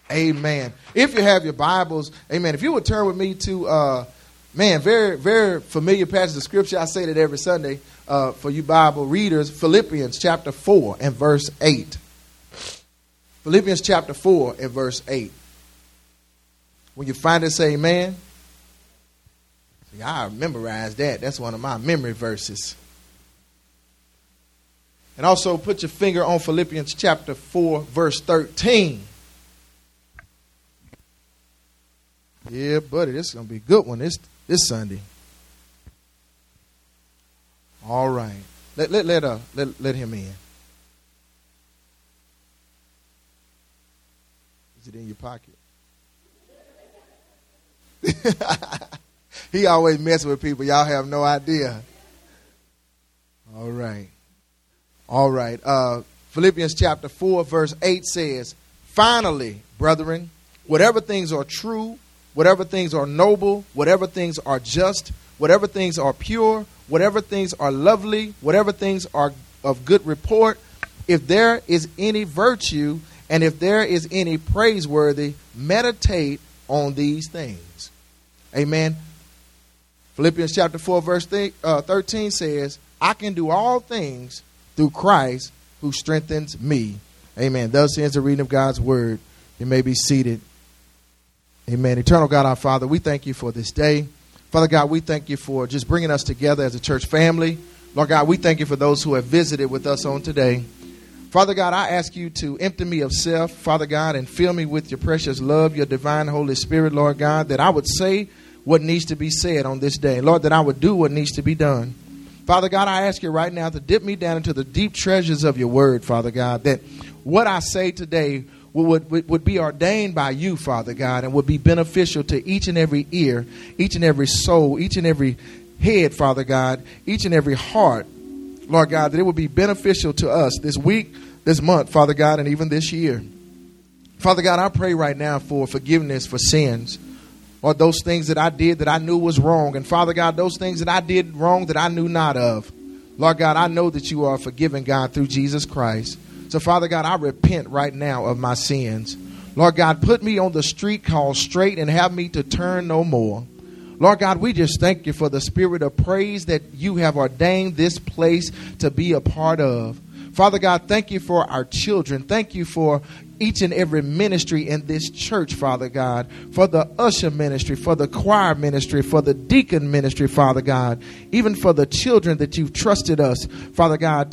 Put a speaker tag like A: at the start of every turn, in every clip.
A: Amen. If you have your Bibles, amen. If you would turn with me to, very, very familiar passage of Scripture. I say that every Sunday for you Bible readers. Philippians chapter 4 and verse 8. Philippians chapter 4 and verse 8. When you find it, say amen. See, I memorized that. That's one of my memory verses. And also put your finger on Philippians chapter 4, verse 13. Yeah, buddy, this is going to be a good one this Sunday. All right. Let him in. Is it in your pocket? He always messing with people. Y'all have no idea. All right. All right. Philippians chapter 4, verse 8 says, "Finally, brethren, whatever things are true, whatever things are noble, whatever things are just, whatever things are pure, whatever things are lovely, whatever things are of good report, if there is any virtue and if there is any praiseworthy, meditate on these things." Amen. Philippians chapter 4, verse 13 says, "I can do all things through Christ who strengthens me." Amen. Thus ends the reading of God's word. You may be seated. Amen. Eternal God, our Father, we thank you for this day. Father God, we thank you for just bringing us together as a church family. Lord God, we thank you for those who have visited with us on today. Father God, I ask you to empty me of self, Father God, and fill me with your precious love, your divine Holy Spirit, Lord God, that I would say what needs to be said on this day. Lord, that I would do what needs to be done. Father God, I ask you right now to dip me down into the deep treasures of your word, Father God, that what I say today would be ordained by you, Father God, and would be beneficial to each and every ear, each and every soul, each and every head, Father God, each and every heart, Lord God, that it would be beneficial to us this week, this month, Father God, and even this year. Father God, I pray right now for forgiveness for sins, or those things that I did that I knew was wrong. And Father God, those things that I did wrong that I knew not of. Lord God, I know that you are a forgiving God through Jesus Christ. So Father God, I repent right now of my sins. Lord God, put me on the street called straight and have me to turn no more. Lord God, we just thank you for the spirit of praise that you have ordained this place to be a part of. Father God, thank you for our children. Thank you for each and every ministry in this church, Father God, for the usher ministry, for the choir ministry, for the deacon ministry, Father God, even for the children that you've trusted us, Father God,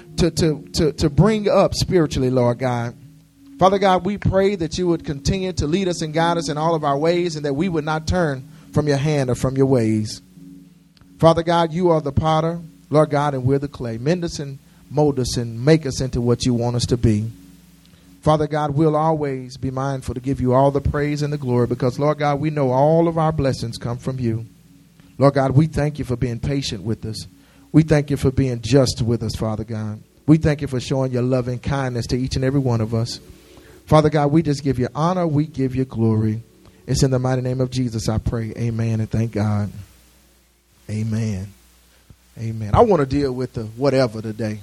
A: to bring up spiritually, Lord God. Father God, we pray that you would continue to lead us and guide us in all of our ways, and that we would not turn from your hand or from your ways. Father God, you are the potter, Lord God, and we're the clay. Mend us and mold us and make us into what you want us to be. Father God, we'll always be mindful to give you all the praise and the glory, because, Lord God, we know all of our blessings come from you. Lord God, we thank you for being patient with us. We thank you for being just with us, Father God. We thank you for showing your loving kindness to each and every one of us. Father God, we just give you honor. We give you glory. It's in the mighty name of Jesus I pray. Amen, and thank God. Amen. Amen. I want to deal with the whatever today.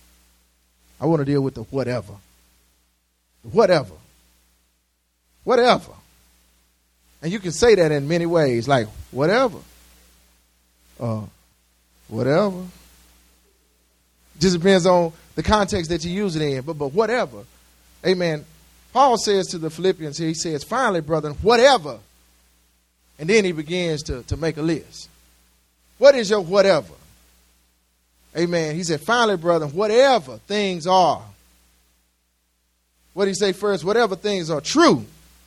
A: I want to deal with the whatever. Whatever. Whatever. And you can say that in many ways, like whatever. Whatever. Just depends on the context that you use it in. But whatever. Amen. Paul says to the Philippians, he says, "Finally, brethren, whatever." And then he begins to make a list. What is your whatever? Amen. He said, "Finally, brethren, whatever things are." What did he say first? Whatever things are true.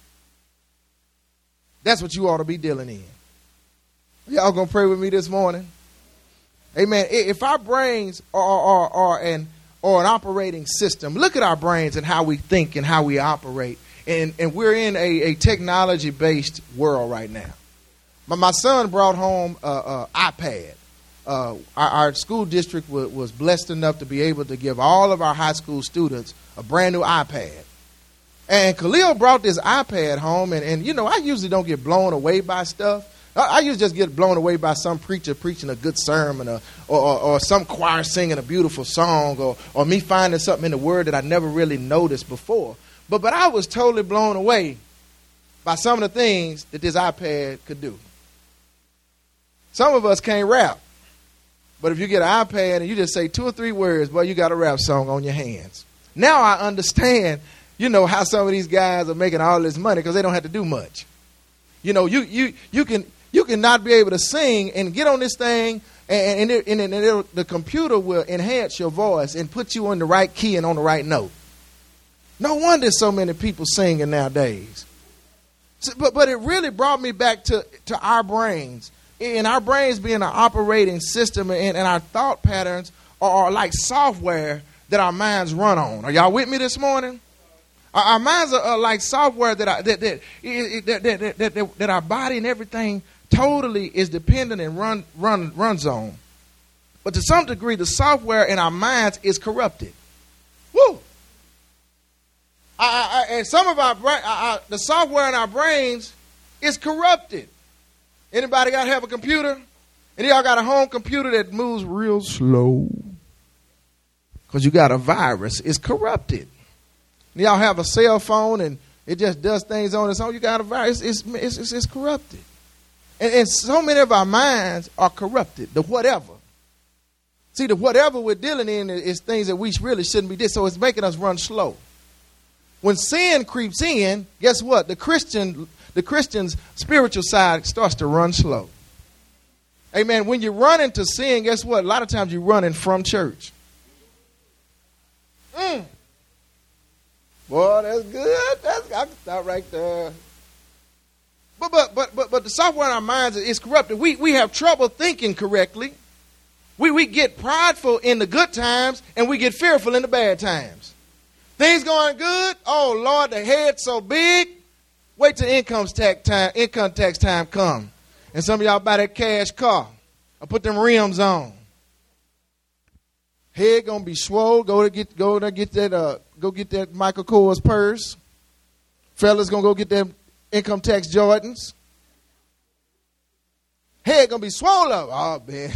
A: That's what you ought to be dealing in. Y'all gonna pray with me this morning? Amen. If our brains are an operating system, look at our brains and how we think and how we operate. And we're in a technology-based world right now. My son brought home an iPad. Our school district was blessed enough to be able to give all of our high school students a brand new iPad. And Khalil brought this iPad home, and you know, I usually don't get blown away by stuff. I usually just get blown away by some preacher preaching a good sermon, or some choir singing a beautiful song, or me finding something in the Word that I never really noticed before. But I was totally blown away by some of the things that this iPad could do. Some of us can't rap. But if you get an iPad and you just say 2 or 3 words, boy, you got a rap song on your hands. Now I understand, how some of these guys are making all this money because they don't have to do much. You can not be able to sing and get on this thing, and the computer will enhance your voice and put you on the right key and on the right note. No wonder so many people singing nowadays. But it really brought me back to our brains. And our brains being an operating system, and our thought patterns are like software that our minds run on. Are y'all with me this morning? Our minds are like software that our body and everything totally is dependent and runs on. But to some degree, the software in our minds is corrupted. Woo! And some of the software in our brains is corrupted. Anybody got to have a computer? And y'all got a home computer that moves real slow because you got a virus. It's corrupted. And y'all have a cell phone and it just does things on its own. You got a virus. It's corrupted. And so many of our minds are corrupted. The whatever. See, the whatever we're dealing in is things that we really shouldn't be doing. So it's making us run slow. When sin creeps in, guess what? The Christian's spiritual side starts to run slow. Amen. When you run into sin, guess what? A lot of times you're running from church. Boy, that's good. I can stop right there. But the software in our minds is corrupted. We have trouble thinking correctly. We get prideful in the good times and we get fearful in the bad times. Things going good. Oh Lord, the head's so big. Wait till income tax time come. And some of y'all buy that cash car or put them rims on. Head gonna be swole. Go get that Michael Kors purse. Fellas gonna go get them income tax Jordans. Head gonna be swole up. Oh man,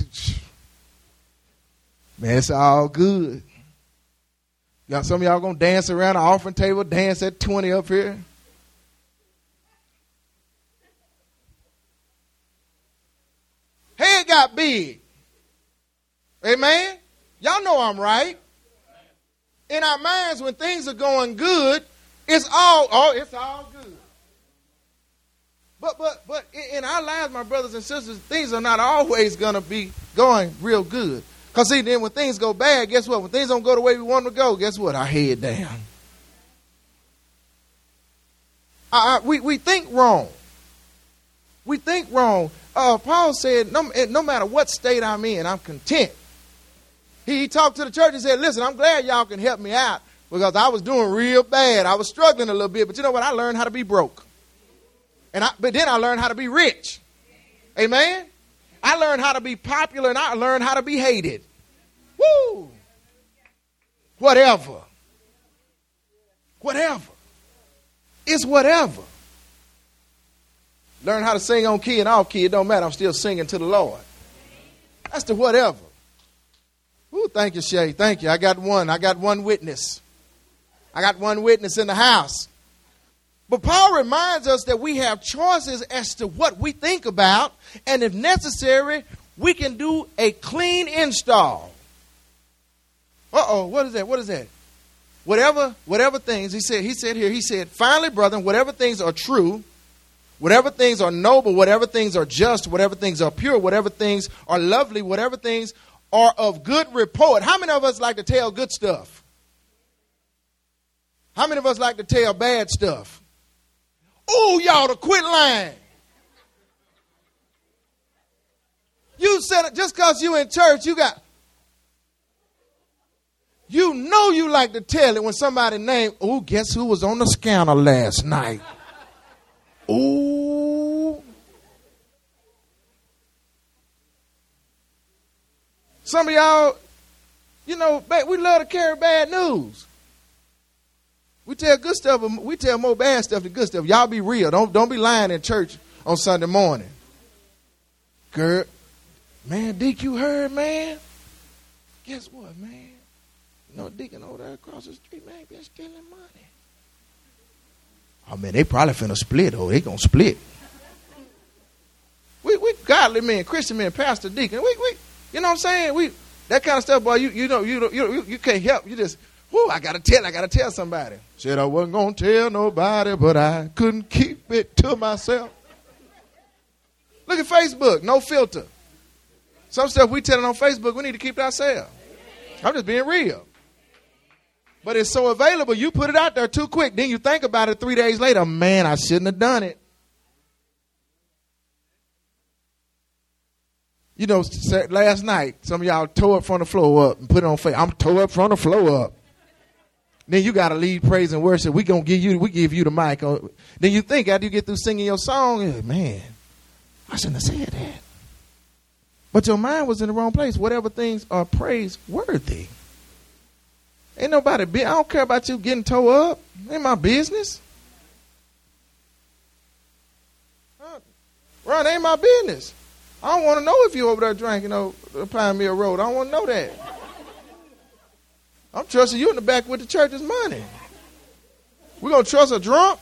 A: it's all good. Some of y'all gonna dance around the offering table, dance at 20 up here. Head got big. Amen. Y'all know I'm right. In our minds, when things are going good, it's all good. But in our lives, my brothers and sisters, things are not always gonna be going real good. Because see, then when things go bad, guess what? When things don't go the way we want them to go, guess what? Our head down. We think wrong. We think wrong. Paul said, no matter what state I'm in, I'm content. He talked to the church and said, listen, I'm glad y'all can help me out because I was doing real bad. I was struggling a little bit, but you know what? I learned how to be broke. But then I learned how to be rich. Amen? I learned how to be popular and I learned how to be hated. Woo! Whatever. It's whatever. Learn how to sing on key and off key. It don't matter. I'm still singing to the Lord. That's the whatever. Ooh, thank you, Shay. Thank you. I got one witness. I got one witness in the house. But Paul reminds us that we have choices as to what we think about. And if necessary, we can do a clean install. What is that? Whatever things, he said, finally, brethren, whatever things are true, whatever things are noble, whatever things are just, whatever things are pure, whatever things are lovely, whatever things are of good report. How many of us like to tell good stuff? How many of us like to tell bad stuff? Oh, y'all to quit lying. You said just because you in church, you like to tell it when somebody named, oh, guess who was on the scandal last night? Ooh. Some of y'all, we love to carry bad news. We tell good stuff, but we tell more bad stuff than good stuff. Y'all be real. Don't be lying in church on Sunday morning. Girl, man, DQ heard, man. Guess what, man? Deacon over there across the street, man, been stealing money. Oh, man, they probably finna split. Oh, they gonna split. We godly men, Christian men, pastor, deacon. We you know what I'm saying? That kind of stuff, boy. You can't help. You just, I gotta tell somebody. Said I wasn't gonna tell nobody, but I couldn't keep it to myself. Look at Facebook, no filter. Some stuff we telling on Facebook, we need to keep it ourselves. I'm just being real. But it's so available, you put it out there too quick. Then you think about it 3 days later, man, I shouldn't have done it. You know, last night, some of y'all tore up from the floor up and put it on Facebook. I'm tore up from the floor up. Then you got to lead praise and worship. We give you the mic. Then you think after you get through singing your song, man, I shouldn't have said that. But your mind was in the wrong place. Whatever things are praiseworthy. Ain't nobody, I don't care about you getting tore up. Ain't my business. Ron, ain't my business. I don't want to know if you over there drinking the Pioneer Road. I don't want to know that. I'm trusting you in the back with the church's money. We're going to trust a drunk?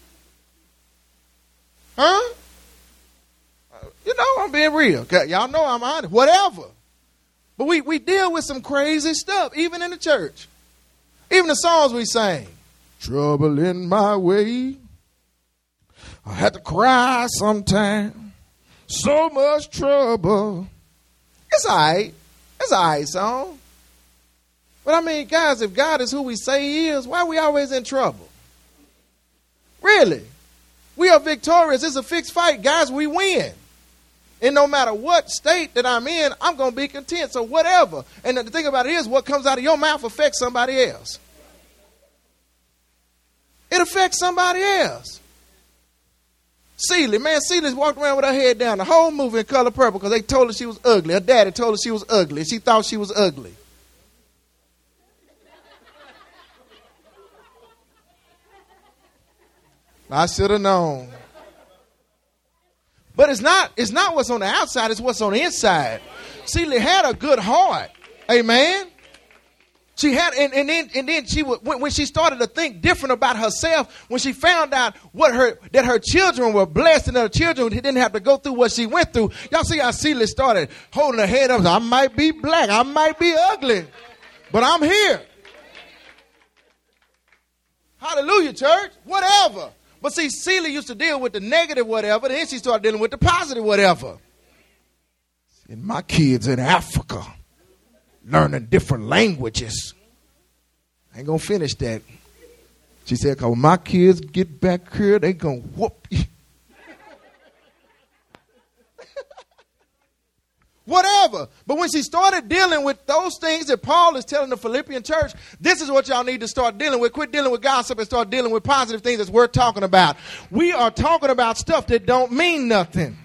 A: Huh? You know, I'm being real. Y'all know I'm honest. Whatever. But we deal with some crazy stuff, even in the church. Even the songs we sing. Trouble in my way. I had to cry sometime. So much trouble. It's all right. It's all right song. But I mean, guys, if God is who we say he is, why are we always in trouble? Really? We are victorious. It's a fixed fight. Guys, we win. And no matter what state that I'm in, I'm going to be content. So whatever. And the thing about it is, what comes out of your mouth affects somebody else. It affects somebody else. Celia's walked around with her head down the whole movie in Color Purple because they told her she was ugly. Her daddy told her she was ugly. She thought she was ugly. I should have known. But it's not what's on the outside, it's what's on the inside. Celia had a good heart. Amen. She had, and then she would, when she started to think different about herself, when she found out that her children were blessed and her children didn't have to go through what she went through. Y'all see how Celia started holding her head up. I might be black, I might be ugly, but I'm here. Hallelujah, church. Whatever. But see, Celia used to deal with the negative whatever, then she started dealing with the positive whatever. And my kids in Africa learning different languages. I ain't going to finish that. She said, because when my kids get back here, they going to whoop you. Whatever. But when she started dealing with those things that Paul is telling the Philippian church, this is what y'all need to start dealing with. Quit dealing with gossip and start dealing with positive things that's worth talking about. We are talking about stuff that don't mean nothing.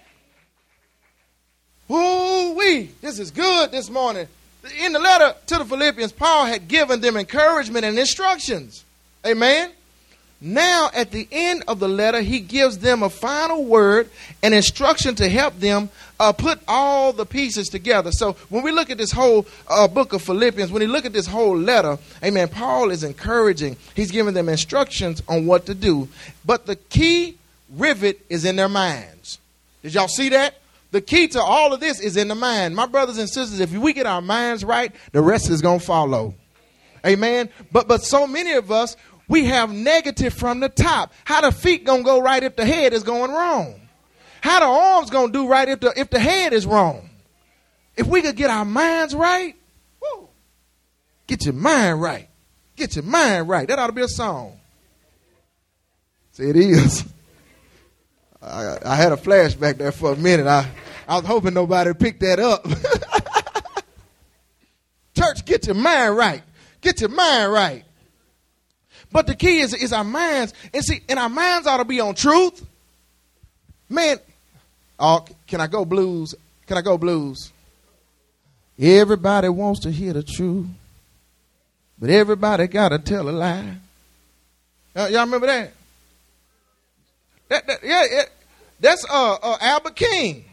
A: Ooh-wee. This is good this morning. In the letter to the Philippians, Paul had given them encouragement and instructions. Amen. Now, at the end of the letter, he gives them a final word and instruction to help them put all the pieces together. So when we look at this whole book of Philippians, when you look at this whole letter, amen, Paul is encouraging. He's giving them instructions on what to do. But the key rivet is in their minds. Did y'all see that? The key to all of this is in the mind. My brothers and sisters, if we get our minds right, the rest is going to follow. Amen. But so many of us, we have negative from the top. How the feet going to go right if the head is going wrong? How the arms going to do right if the head is wrong? If we could get our minds right, woo, get your mind right. Get your mind right. That ought to be a song. See, it is. I had a flashback there for a minute. I was hoping nobody would pick that up. Church, get your mind right. Get your mind right. But the key is our minds. And our minds ought to be on truth. Man, can I go blues? Can I go blues? Everybody wants to hear the truth, but everybody got to tell a lie. Y'all remember that? That's Albert King.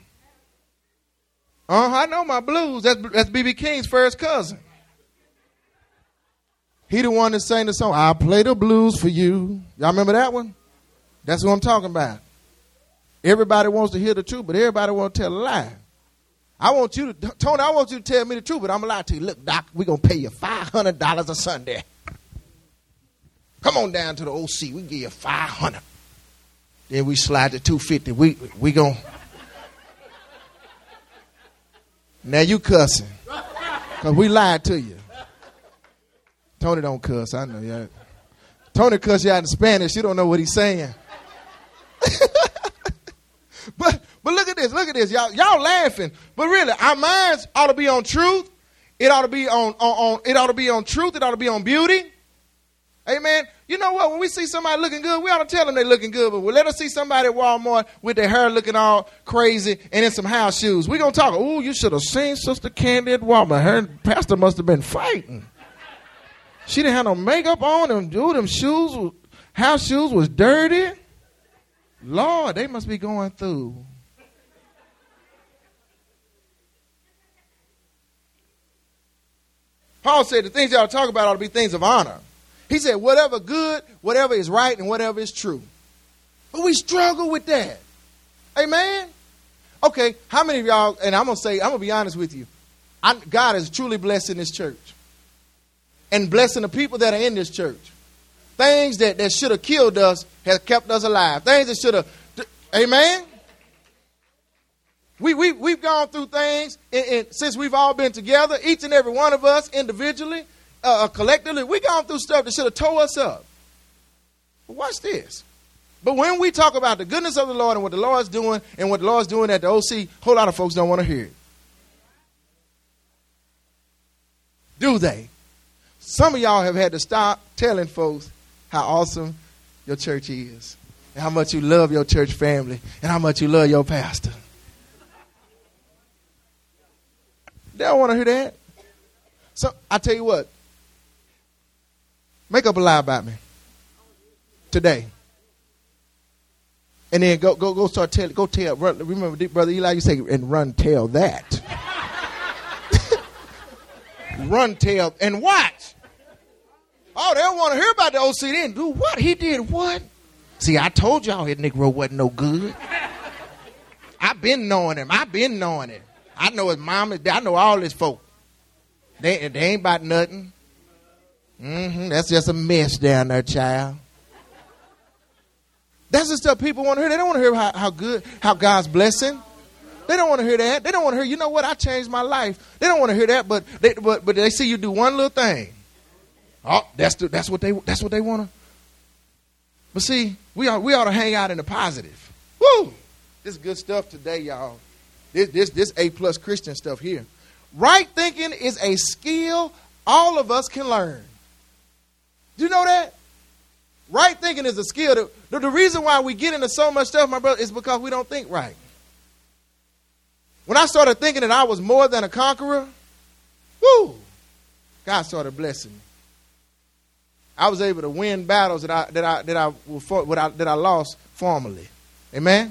A: I know my blues. That's B.B. King's first cousin. He the one that sang the song, I'll play the blues for you. Y'all remember that one? That's what I'm talking about. Everybody wants to hear the truth, but everybody wants to tell a lie. Tony, I want you to tell me the truth, but I'm going to lie to you. Look, Doc, we're going to pay you $500 a Sunday. Come on down to the OC. We give you $500. Then we slide to $250. We going to. Now you cussing. Because we lied to you. Tony don't cuss. I know that. Tony cuss you out in Spanish. You don't know what he's saying. But look at this. Look at this. Y'all laughing. But really, our minds ought to be on truth. It ought to be on it ought to be on truth. It ought to be on beauty. Amen. You know what? When we see somebody looking good, we ought to tell them they're looking good. But we'll let us see somebody at Walmart with their hair looking all crazy and in some house shoes. We're going to talk. Oh, you should have seen Sister Candy at Walmart. Her pastor must have been fighting. She didn't have no makeup on. Them shoes, house shoes was dirty. Lord, they must be going through. Paul said the things y'all talk about ought to be things of honor. He said whatever good, whatever is right, and whatever is true. But we struggle with that. Amen? Okay, how many of y'all, and I'm going to be honest with you. God is truly blessing this church. And blessing the people that are in this church. Things that should have killed us has kept us alive. Things that should have, amen? We've gone through things and since we've all been together, each and every one of us individually, collectively, we've gone through stuff that should have tore us up. But watch this. But when we talk about the goodness of the Lord and what the Lord's doing and what the Lord's doing at the OC, a whole lot of folks don't want to hear it. Do they? Some of y'all have had to stop telling folks how awesome your church is and how much you love your church family and how much you love your pastor. They don't want to hear that. So I tell you what, make up a lie about me today. And then go start telling, go tell, remember Brother Eli, you say, and run tell that. Run tell and watch. Oh, they don't want to hear about the OC then. Do what? He did what? See, I told y'all his Negro wasn't no good. I've been knowing him. I know his mom, his dad. I know all his folk. They ain't about nothing. That's just a mess down there, child. That's the stuff people want to hear. They don't want to hear how good, how God's blessing. They don't want to hear that. They don't want to hear, you know what, I changed my life. They don't want to hear that, but they see you do one little thing. Oh, that's what they want to. But see, we ought to hang out in the positive. Woo! This is good stuff today, y'all. This A+ Christian stuff here. Right thinking is a skill all of us can learn. Do you know that? Right thinking is a skill. The reason why we get into so much stuff, my brother, is because we don't think right. When I started thinking that I was more than a conqueror, woo, God started blessing me. I was able to win battles that I lost formerly. Amen.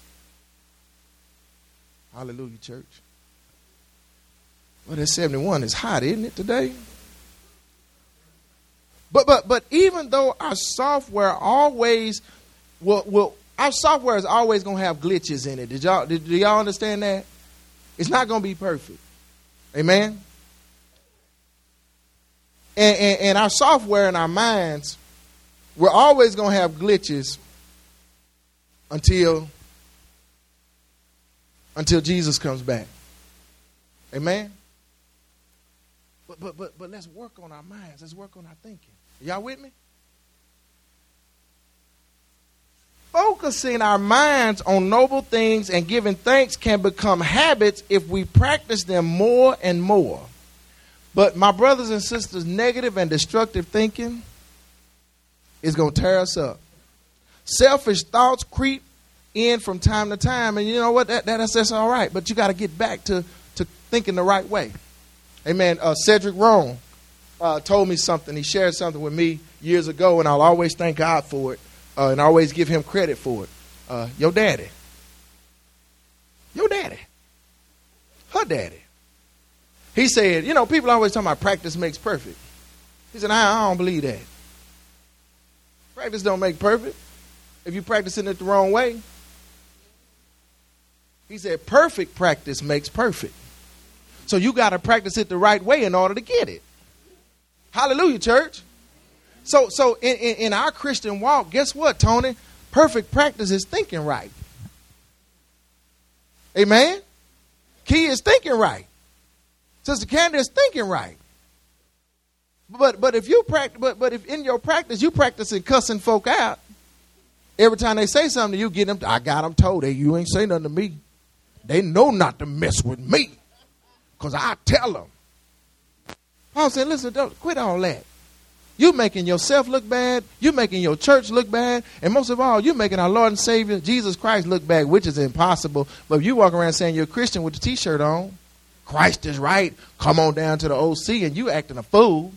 A: Hallelujah, church. Well, that 71 is hot, isn't it, today? But even though our software always our software is always going to have glitches in it. Do y'all understand that? It's not going to be perfect. Amen. And our software and our minds, we're always going to have glitches until Jesus comes back. Amen. But let's work on our minds. Let's work on our thinking. Y'all with me? Focusing our minds on noble things and giving thanks can become habits if we practice them more and more. But my brothers and sisters, negative and destructive thinking is going to tear us up. Selfish thoughts creep in from time to time, and you know what? That's all right. But you got to get back to thinking the right way. Amen. Cedric Rohn told me something. He shared something with me years ago, and I'll always thank God for it, and always give him credit for it. Your daddy, her daddy. He said, you know, people always talk about practice makes perfect. He said, I don't believe that. Practice don't make perfect. If you practicing it the wrong way. He said, perfect practice makes perfect. So you got to practice it the right way in order to get it. Hallelujah, church. So in our Christian walk, guess what, Tony? Perfect practice is thinking right. Amen? Key is thinking right. Sister Candy is thinking right. But if you practice, but if in your practice you practicing cussing folk out, every time they say something to you, get them. I got them told. You ain't say nothing to me. They know not to mess with me, cause I tell them. Paul said, "Listen, don't quit all that. You making yourself look bad. You making your church look bad, and most of all, you making our Lord and Savior Jesus Christ look bad, which is impossible. But if you walk around saying you're a Christian with the T-shirt on, Christ is right. Come on down to the OC, and you acting a fool."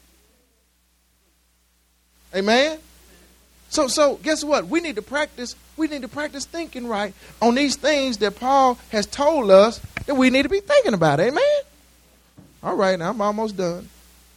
A: Amen. So guess what? We need to practice thinking right on these things that Paul has told us that we need to be thinking about. Amen. All right, now I'm almost done.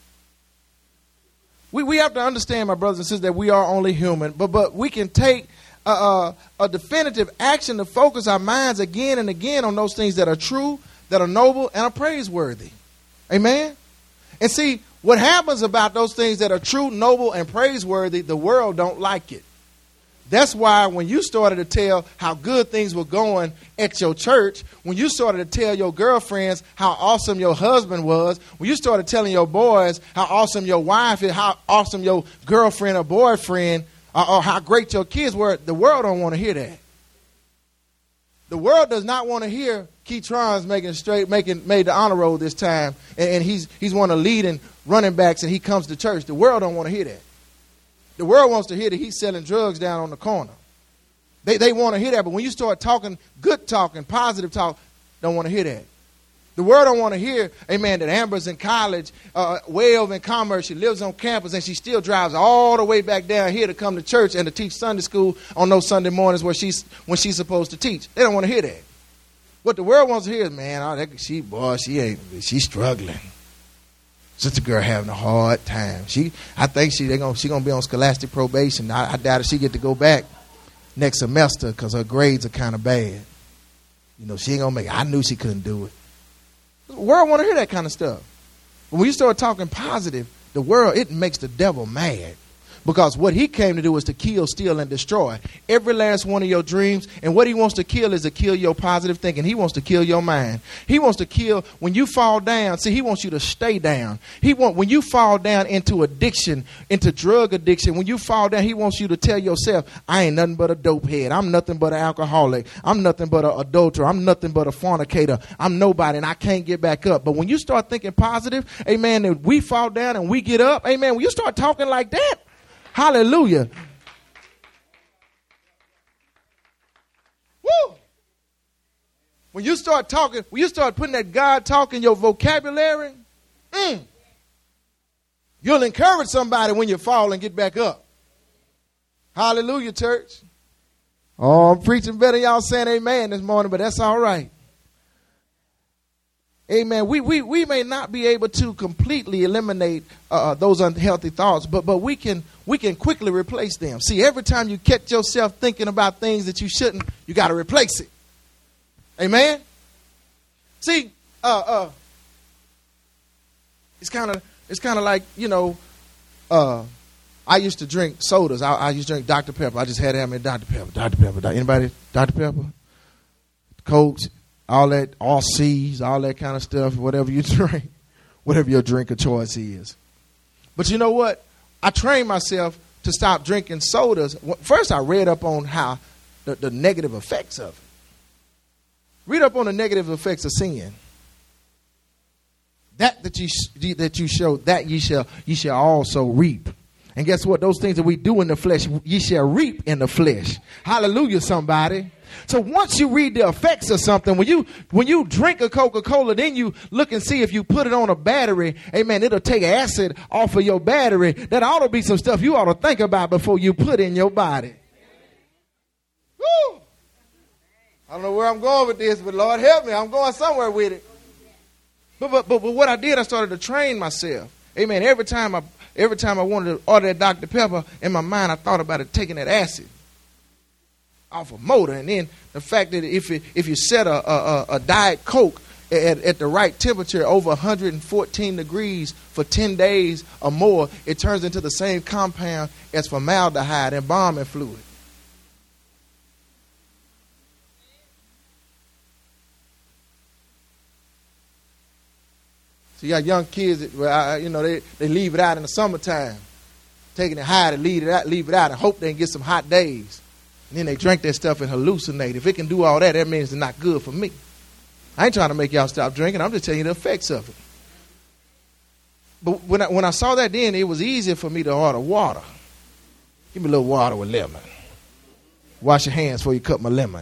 A: We have to understand, my brothers and sisters, that we are only human, but we can take a definitive action to focus our minds again and again on those things that are true, that are noble, and are praiseworthy. Amen. And see, what happens about those things that are true, noble, and praiseworthy, the world don't like it. That's why when you started to tell how good things were going at your church, when you started to tell your girlfriends how awesome your husband was, when you started telling your boys how awesome your wife is, how awesome your girlfriend or boyfriend, or how great your kids were, the world don't want to hear that. The world does not want to hear Keytron's made the honor roll this time, and he's one of the leading running backs, and he comes to church. The world don't want to hear that. The world wants to hear that he's selling drugs down on the corner. They want to hear that, but when you start talking, good talking, positive talk, don't want to hear that. The world don't want to hear, amen, that Amber's in college, way over in Commerce. She lives on campus, and she still drives all the way back down here to come to church and to teach Sunday school on those Sunday mornings when she's supposed to teach. They don't want to hear that. What the world wants to hear is, man, she's struggling. Sister girl having a hard time. I think she's gonna be on scholastic probation. I doubt if she get to go back next semester because her grades are kind of bad. She ain't gonna make it. I knew she couldn't do it. The world want to hear that kind of stuff. But when you start talking positive, the world, it makes the devil mad. Because what he came to do is to kill, steal, and destroy every last one of your dreams. And what he wants to kill is to kill your positive thinking. He wants to kill your mind. He wants to kill when you fall down. See, he wants you to stay down. When you fall down into addiction, into drug addiction, when you fall down, he wants you to tell yourself, I ain't nothing but a dope head. I'm nothing but an alcoholic. I'm nothing but an adulterer. I'm nothing but a fornicator. I'm nobody, and I can't get back up. But when you start thinking positive, amen, and we fall down and we get up, amen, when you start talking like that, hallelujah. Woo! When you start talking, when you start putting that God talk in your vocabulary, you'll encourage somebody when you fall and get back up. Hallelujah, church. Oh, I'm preaching better. Y'all saying amen this morning, but that's all right. Amen. We may not be able to completely eliminate those unhealthy thoughts, but we can quickly replace them. See, every time you catch yourself thinking about things that you shouldn't, you got to replace it. Amen. See, it's kind of like, I used to drink sodas. I used to drink Dr. Pepper. I just had to have me Dr. Pepper. Dr. Pepper. Anybody? Dr. Pepper? Coke? All that, all C's, all that kind of stuff, whatever you drink, whatever your drink of choice is. But you know what? I trained myself to stop drinking sodas. First, I read up on how the negative effects of it. Read up on the negative effects of sin. That you show, that ye shall also reap. And guess what? Those things that we do in the flesh, ye shall reap in the flesh. Hallelujah, somebody. So once you read the effects of something, when you drink a Coca-Cola, then you look and see if you put it on a battery, amen, it'll take acid off of your battery. That ought to be some stuff you ought to think about before you put in your body. Woo! I don't know where I'm going with this, but Lord help me, I'm going somewhere with it. But what I did, I started to train myself. Amen. Every time every time I wanted to order that Dr. Pepper, in my mind I thought about it taking that acid off a motor. And then the fact that if you set a Diet Coke at the right temperature over 114 degrees for 10 days or more, it turns into the same compound as formaldehyde and embalming fluid. So you got young kids that, they leave it out in the summertime, taking it high to leave it out and hope they can get some hot days. And then they drink that stuff and hallucinate. If it can do all that, that means it's not good for me. I ain't trying to make y'all stop drinking. I'm just telling you the effects of it. But when I saw that then, it was easier for me to order water. Give me a little water with lemon. Wash your hands before you cut my lemon.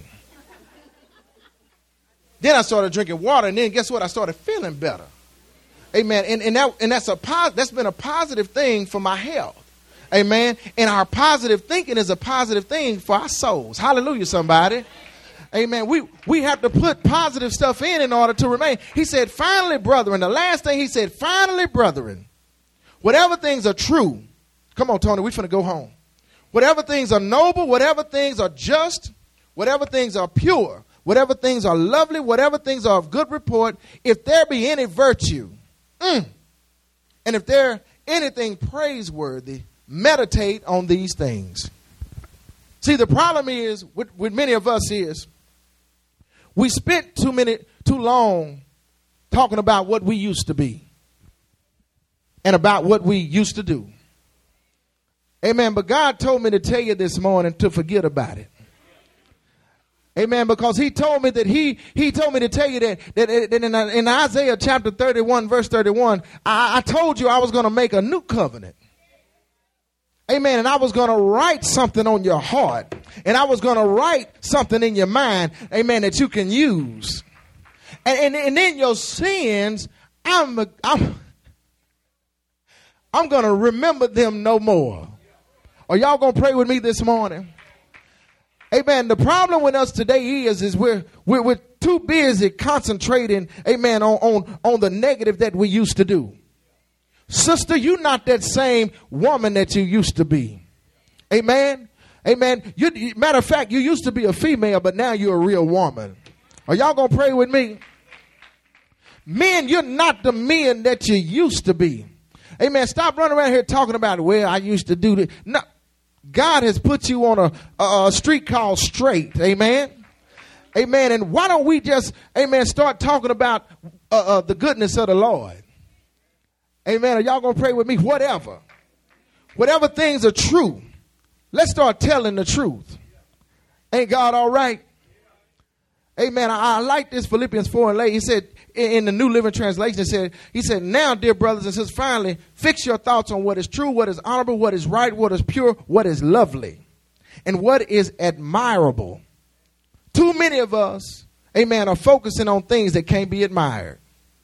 A: Then I started drinking water, and then guess what? I started feeling better. Amen. And that's been a positive thing for my health. Amen. And our positive thinking is a positive thing for our souls. Hallelujah, somebody. Amen. We have to put positive stuff in order to remain. He said, finally, brethren. The last thing he said, finally, brethren, whatever things are true. Come on, Tony, we're finna go home. Whatever things are noble, whatever things are just, whatever things are pure, whatever things are lovely, whatever things are of good report, if there be any virtue, and if there anything praiseworthy, meditate on these things. See, the problem is with many of us is we spent too long talking about what we used to be and about what we used to do. Amen. But God told me to tell you this morning to forget about it. Amen. Because he told me that he told me to tell you that in Isaiah chapter 31, verse 31, I told you I was going to make a new covenant. Amen. And I was going to write something on your heart. And I was going to write something in your mind. Amen. That you can use. And then your sins, I'm going to remember them no more. Are y'all going to pray with me this morning? Amen. The problem with us today is we're too busy concentrating, amen, on the negative that we used to do. Sister, you're not that same woman that you used to be. Amen. Amen. Matter of fact, you used to be a female, but now you're a real woman. Are y'all going to pray with me? Men, you're not the men that you used to be. Amen. Stop running around here talking about, well, I used to do this. No. God has put you on a street called straight. Amen. Amen. And why don't we just, amen, start talking about the goodness of the Lord? Amen. Are y'all going to pray with me? Whatever things are true, let's start telling the truth. Ain't God all right? Amen. I like this Philippians 4:8. He said in the New Living Translation, he said, now, dear brothers and sisters, finally, fix your thoughts on what is true, what is honorable, what is right, what is pure, what is lovely, and what is admirable. Too many of us, amen, are focusing on things that can't be admired.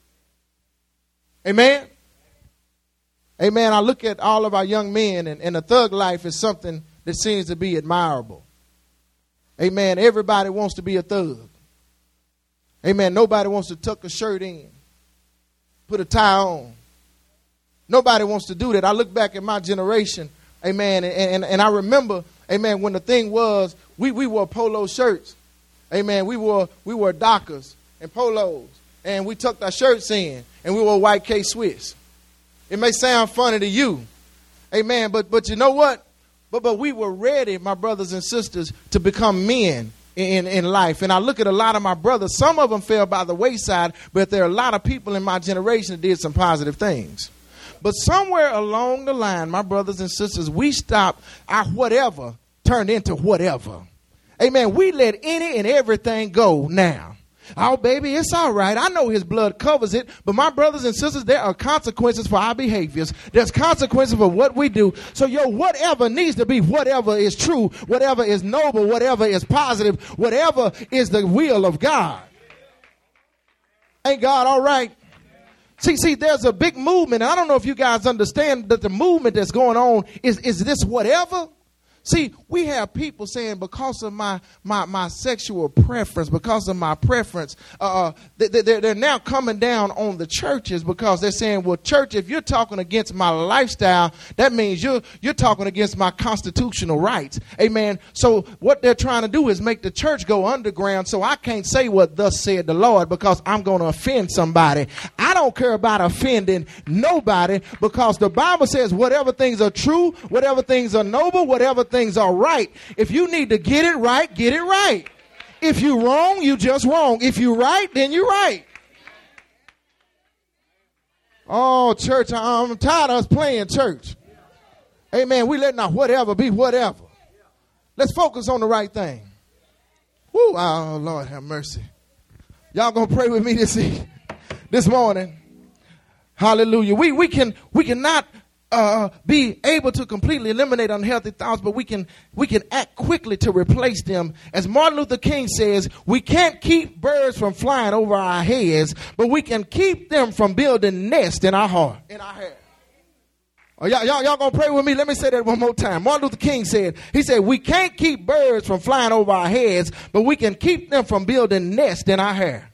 A: Amen. Amen. I look at all of our young men, and the thug life is something that seems to be admirable. Amen. Everybody wants to be a thug. Amen. Nobody wants to tuck a shirt in, put a tie on. Nobody wants to do that. I look back at my generation, amen, and I remember, amen, when the thing was, we wore polo shirts. Amen. We wore Dockers and polos, and we tucked our shirts in, and we wore white K-Swiss. It may sound funny to you, amen, but you know what? But we were ready, my brothers and sisters, to become men in life. And I look at a lot of my brothers. Some of them fell by the wayside, but there are a lot of people in my generation that did some positive things. But somewhere along the line, my brothers and sisters, we stopped. Our whatever turned into whatever. Amen. We let any and everything go now. Oh, baby, it's all right. I know his blood covers it. But my brothers and sisters, there are consequences for our behaviors. There's consequences for what we do. So whatever needs to be, whatever is true, whatever is noble, whatever is positive, whatever is the will of God. Ain't God all right? See, there's a big movement. I don't know if you guys understand that the movement that's going on is this whatever. See, we have people saying because of my sexual preference, because of my preference, they're now coming down on the churches because they're saying, well, church, if you're talking against my lifestyle, that means you're talking against my constitutional rights. Amen. So what they're trying to do is make the church go underground so I can't say what thus said the Lord because I'm going to offend somebody. I don't care about offending nobody because the Bible says whatever things are true, whatever things are noble, whatever things are right. If you need to get it right, get it right. If you're wrong, you just wrong. If you're right, then you're right. Oh, church, I'm tired of us playing church. Amen. We letting our whatever be whatever. Let's focus on the right thing. Woo, oh, Lord have mercy. Y'all gonna pray with me this morning. Hallelujah. We cannot be able to completely eliminate unhealthy thoughts, but we can act quickly to replace them. As Martin Luther King says, we can't keep birds from flying over our heads, but we can keep them from building nests in our heart, in our head. Oh, y'all gonna pray with me? Let me say that one more time. Martin Luther King said, we can't keep birds from flying over our heads, but we can keep them from building nests in our hair.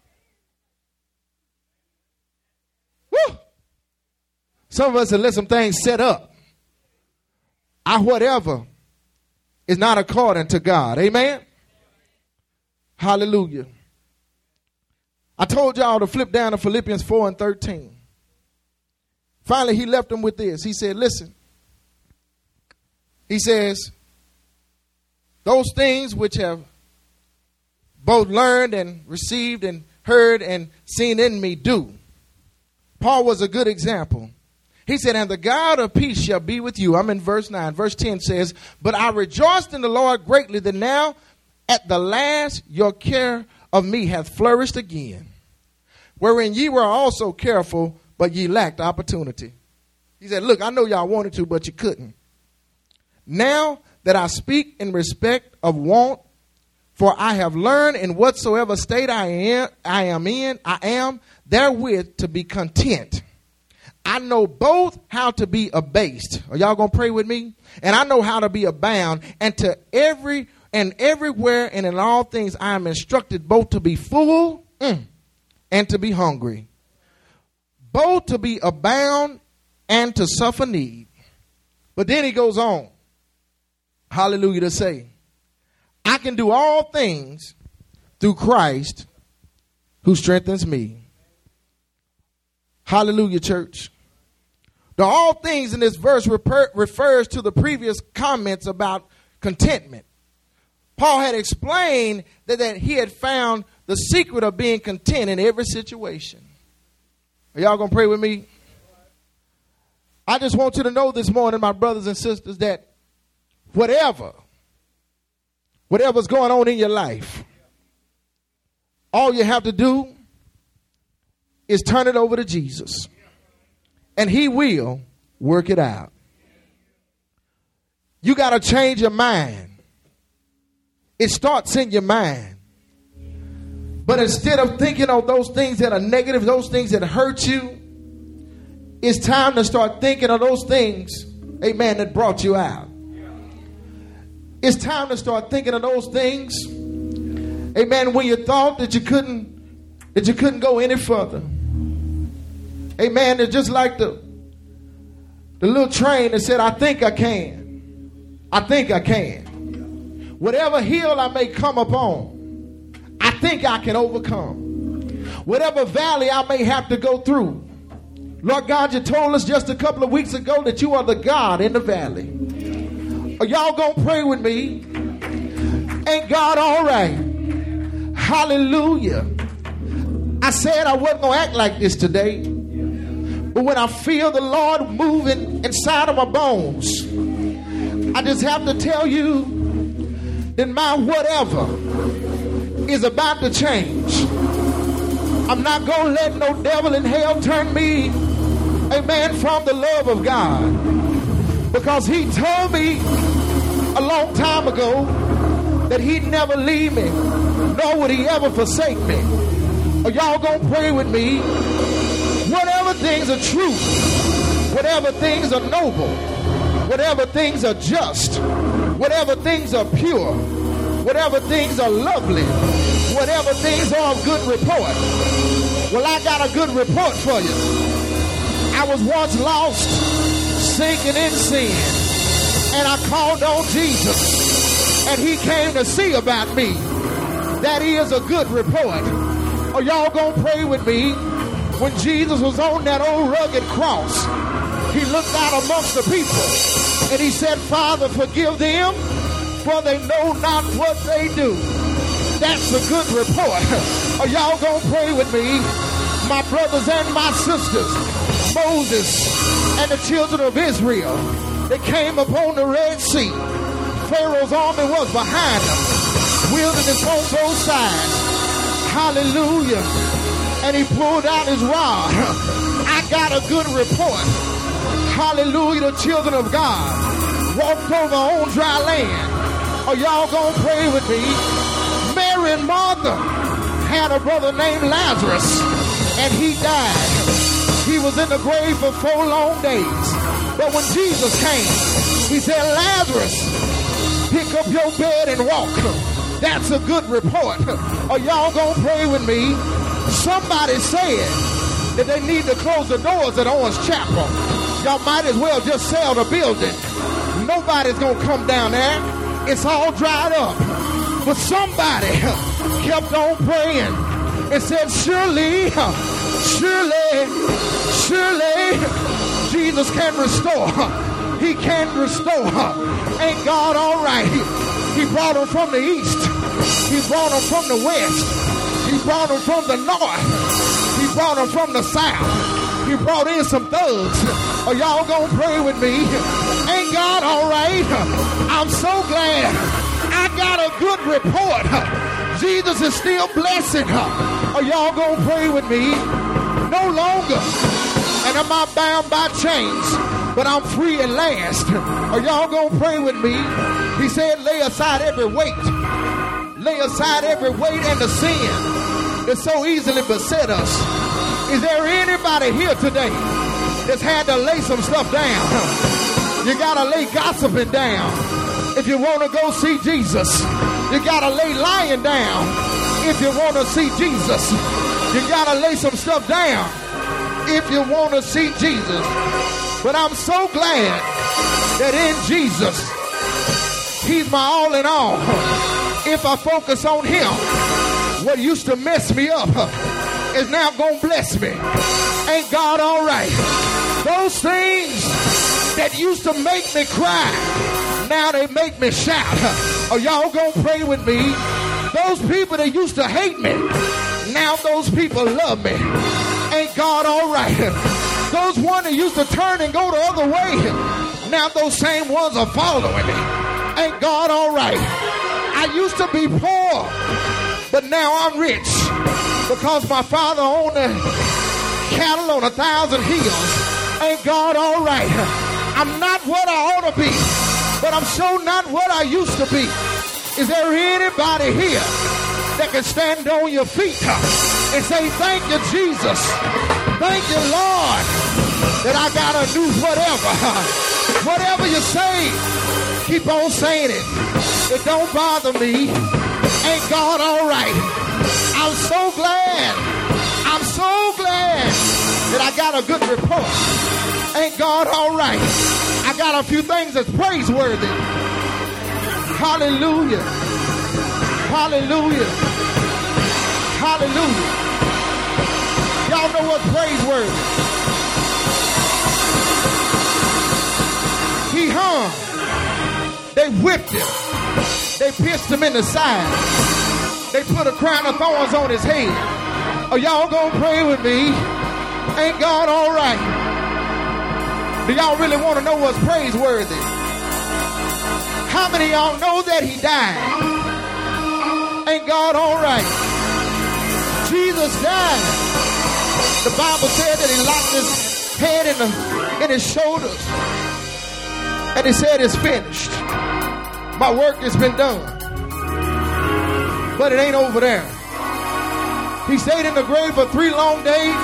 A: Woo! Some of us have let some things set up. Our whatever is not according to God. Amen? Hallelujah. I told y'all to flip down to Philippians 4:13. Finally, he left them with this. He said, listen. He says, those things which have both learned and received and heard and seen in me do. Paul was a good example. He said, and the God of peace shall be with you. I'm in verse 9. Verse 10 says, but I rejoiced in the Lord greatly that now at the last your care of me hath flourished again, wherein ye were also careful, but ye lacked opportunity. He said, look, I know y'all wanted to, but you couldn't. Now that I speak in respect of want, for I have learned in whatsoever state I am therewith to be content. I know both how to be abased. Are y'all going to pray with me? And I know how to be abound. And to everywhere and in all things I am instructed both to be full and to be hungry. Both to be abound and to suffer need. But then he goes on, hallelujah, to say, I can do all things through Christ who strengthens me. Hallelujah, church. The all things in this verse refers to the previous comments about contentment. Paul had explained that he had found the secret of being content in every situation. Are y'all going to pray with me? I just want you to know this morning, my brothers and sisters, that whatever's going on in your life, all you have to do is turn it over to Jesus. And he will work it out. You got to change your mind. It starts in your mind. But instead of thinking of those things that are negative, those things that hurt you, it's time to start thinking of those things, amen, that brought you out. It's time to start thinking of those things, amen, when you thought that you couldn't go any further. Amen. It's just like the little train that said, I think I can. I think I can. Whatever hill I may come upon, I think I can overcome. Whatever valley I may have to go through. Lord God, you told us just a couple of weeks ago that you are the God in the valley. Are y'all going to pray with me? Ain't God all right? Hallelujah. I said I wasn't going to act like this today. But when I feel the Lord moving inside of my bones, I just have to tell you that my whatever is about to change. I'm not going to let no devil in hell turn me, amen, from the love of God. Because he told me a long time ago that he'd never leave me, nor would he ever forsake me. Are y'all going to pray with me? Whatever things are true, whatever things are noble, whatever things are just, whatever things are pure, whatever things are lovely, whatever things are of good report. Well, I got a good report for you. I was once lost, sinking in sin, and I called on Jesus, and he came to see about me. That is a good report. Are y'all gonna pray with me? When Jesus was on that old rugged cross, he looked out amongst the people and he said, Father, forgive them, for they know not what they do. That's a good report. Are y'all gonna pray with me? My brothers and my sisters, Moses and the children of Israel, they came upon the Red Sea. Pharaoh's army was behind them. Wilderness on both sides. Hallelujah. And he pulled out his rod. I got a good report. Hallelujah. The children of God walked over on dry land. Are y'all gonna pray with me? Mary and Martha had a brother named Lazarus, and he died. He was in the grave for 4 long days. But when Jesus came, he said, Lazarus, pick up your bed and walk. That's a good report. Are y'all gonna pray with me? Somebody said that they need to close the doors at Orange Chapel. Y'all might as well just sell the building. Nobody's gonna come down there. It's all dried up. But somebody kept on praying and said, surely, Jesus can restore. He can restore. Ain't God all right? He brought them from the east. He brought them from the west. He brought them from the north. He brought them from the south. He brought in some thugs. Are y'all gonna pray with me? Ain't God all right? I'm so glad I got a good report. Jesus is still blessing. Are y'all gonna pray with me? No longer and am I bound by chains, but I'm free at last. Are y'all gonna pray with me? He said, lay aside every weight. Lay aside every weight and the sin that so easily beset us. Is there anybody here today that's had to lay some stuff down? You gotta lay gossiping down if you want to go see Jesus. You gotta lay lying down if you want to see Jesus. You gotta lay some stuff down if you want to see Jesus. But I'm so glad that in Jesus, he's my all in all. If I focus on him, what used to mess me up is now gonna bless me. Ain't God all right? Those things that used to make me cry, now they make me shout. Are y'all gonna pray with me? Those people that used to hate me, now those people love me. Ain't God all right? Those ones that used to turn and go the other way, now those same ones are following me. Ain't God all right? I used to be poor, but now I'm rich because my father owned the cattle on 1,000 hills. Ain't God all right? I'm not what I ought to be, but I'm sure not what I used to be. Is there anybody here that can stand on your feet and say, thank you, Jesus. Thank you, Lord, that I got to do whatever. Whatever you say, keep on saying it. It don't bother me. Ain't God all right? I'm so glad. I'm so glad that I got a good report. Ain't God all right? I got a few things that's praiseworthy. Hallelujah. Hallelujah. Hallelujah. Y'all know what's praiseworthy? He hung. They whipped him. They pierced him in the side. They put a crown of thorns on his head. Are y'all gonna pray with me? Ain't God all right? Do y'all really want to know what's praiseworthy? How many of y'all know that he died? Ain't God all right? Jesus died. The Bible said that he locked his head in his shoulders. And he said, it's finished. My work has been done. But it ain't over there. He stayed in the grave for 3 long days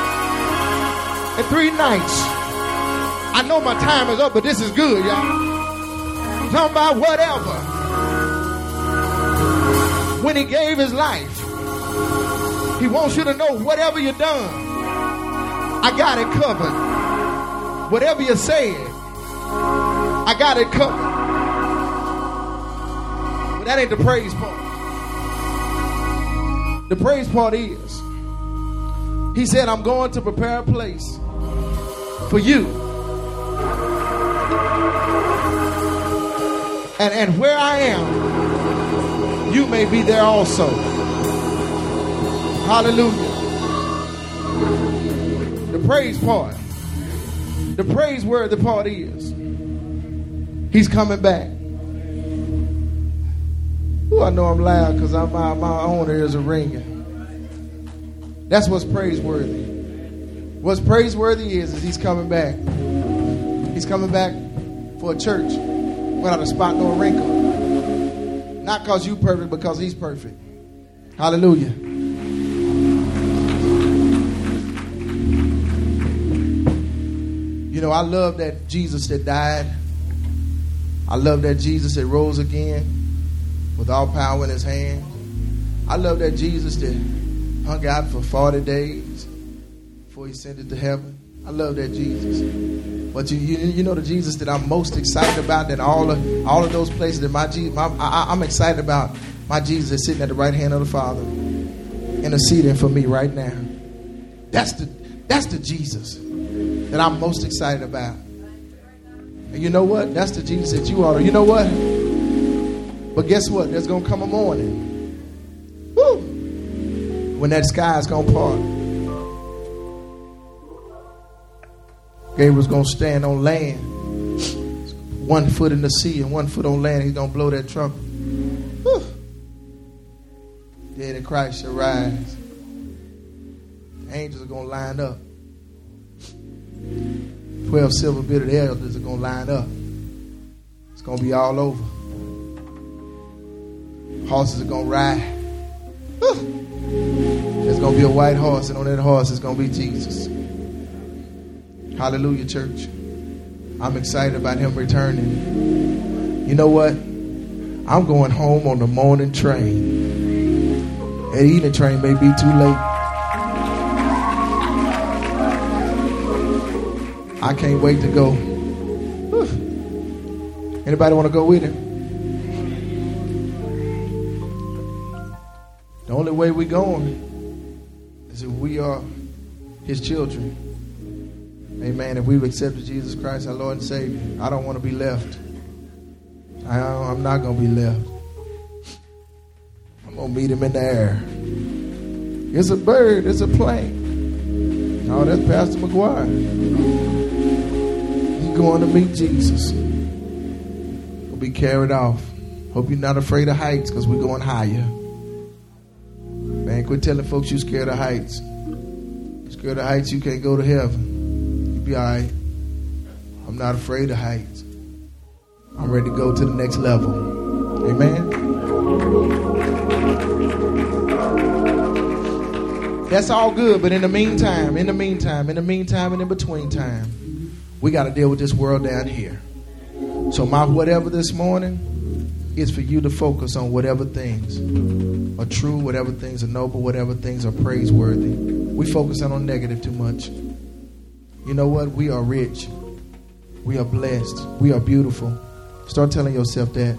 A: and 3 nights. I know my time is up, but this is good, y'all. I'm talking about whatever. When he gave his life, he wants you to know whatever you've done, I got it covered. Whatever you said, I got it covered. But that ain't the praise part. The praise part is, he said, I'm going to prepare a place for you. And where I am, you may be there also. Hallelujah. The praise part. The praiseworthy part is, he's coming back. Ooh, I know I'm loud because my own ears are ringing. That's what's praiseworthy. What's praiseworthy is he's coming back. He's coming back for a church without a spot nor a wrinkle. Not because you perfect, but because he's perfect. Hallelujah. You know, I love that Jesus that died. I love that Jesus that rose again with all power in his hand. I love that Jesus that hung out for 40 days before he ascended to heaven. I love that Jesus. But you know the Jesus that I'm most excited about than all of those places that I'm excited about my Jesus that's sitting at the right hand of the Father, interceding for me right now. That's the Jesus that I'm most excited about. And you know what? That's the Jesus that you ought to. You know what? But guess what? There's going to come a morning. Woo! When that sky is going to part. Gabriel's going to stand on land. 1 foot in the sea and 1 foot on land. He's going to blow that trumpet. Woo! Dead in Christ shall rise. The angels are going to line up. 12 silver-bearded elders are going to line up. It's going to be all over. Horses are going to ride. There's going to be a white horse, and on that horse is going to be Jesus. Hallelujah, church. I'm excited about him returning. You know what? I'm going home on the morning train. That evening train may be too late. I can't wait to go. Anybody want to go with him? The only way we're going is if we are his children. Amen. If we've accepted Jesus Christ, our Lord and Savior, I don't want to be left. I'm not going to be left. I'm going to meet him in the air. It's a bird. It's a plane. No, that's Pastor McGuire. He's going to meet Jesus. We'll be carried off. Hope you're not afraid of heights because we're going higher. Man, quit telling folks you're scared of heights. You're scared of heights, you can't go to heaven. You'll be all right. I'm not afraid of heights. I'm ready to go to the next level. Amen. That's all good, but in the meantime, and in between time, we got to deal with this world down here. So my whatever this morning is for you to focus on whatever things are true, whatever things are noble, whatever things are praiseworthy. We focus on negative too much. You know what? We are rich. We are blessed. We are beautiful. Start telling yourself that.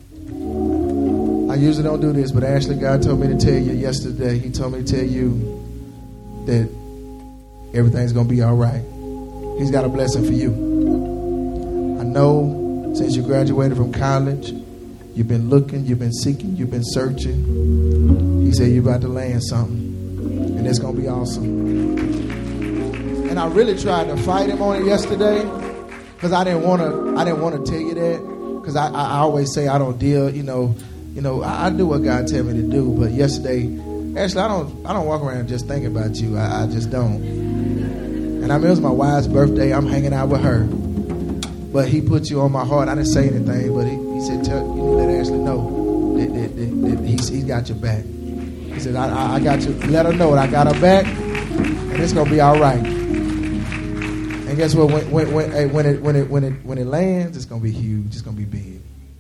A: I usually don't do this, but Ashley, God told me to tell you yesterday. He told me to tell you that everything's going to be all right. He's got a blessing for you. I know since you graduated from college, you've been looking, you've been seeking, you've been searching. He said you're about to land something, and it's going to be awesome. And I really tried to fight him on it yesterday because I didn't want to tell you that because I always say I don't deal, I do what God tell me to do. But yesterday, actually, I don't walk around just thinking about you. I just don't. And I mean, it was my wife's birthday. I'm hanging out with her. But he put you on my heart. I didn't say anything, but he said, you need to let Ashley know that he's got your back. He said, I got you. Let her know that I got her back, and it's going to be all right. And guess what? When it lands, it's going to be huge. It's going to be big.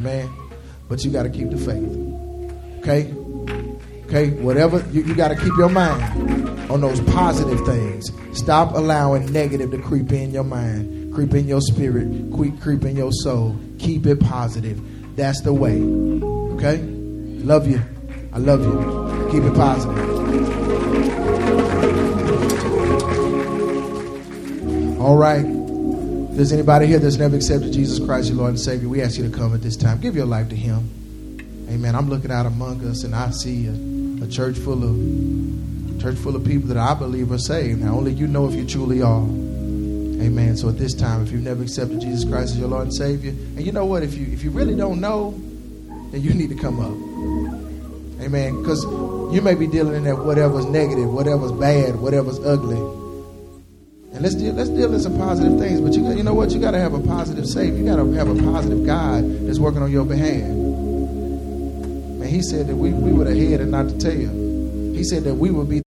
A: Amen. But you got to keep the faith. Okay? Okay? Whatever, you got to keep your mind on those positive things. Stop allowing negative to creep in your mind, creep in your spirit, creep in your soul. Keep it positive. That's the way. Okay? Love you. I love you. Keep it positive. All right. If there's anybody here that's never accepted Jesus Christ, your Lord and Savior, we ask you to come at this time. Give your life to him. Amen. I'm looking out among us and I see a church full of people that I believe are saved. Now, only you know if you truly are. Amen. So at this time, if you've never accepted Jesus Christ as your Lord and Savior, and you know what, if you really don't know, then you need to come up. Amen. Because you may be dealing in that whatever's negative, whatever's bad, whatever's ugly. And let's deal in some positive things. But you know what? You got to have a positive Savior. You got to have a positive God that's working on your behalf. Man, he said that we were the head and not the tail. He said that we would be